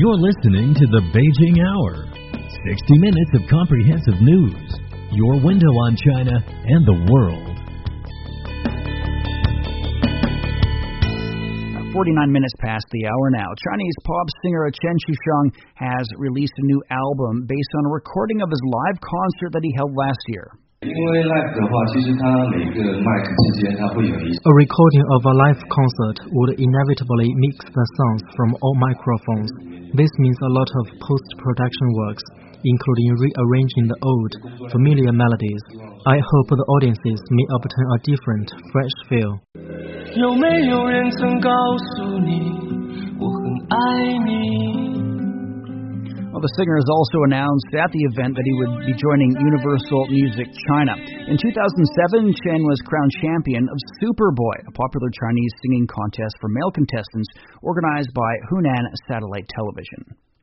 You're listening to the Beijing Hour, 60 minutes of comprehensive news, your window on China and the world. 49 minutes past the hour now. Chinese pop singer Chen Qisheng has released a new album based on a recording of his live concert that he held last year. A recording of a live concert would inevitably mix the sounds from all microphones. This means a lot of post-production works, including rearranging the old, familiar melodies. I hope the audiences may obtain a different, fresh feel. Well, the singer has also announced at the event that he would be joining Universal Music China. In 2007, Chen was crowned champion of Superboy, a popular Chinese singing contest for male contestants organized by Hunan Satellite Television.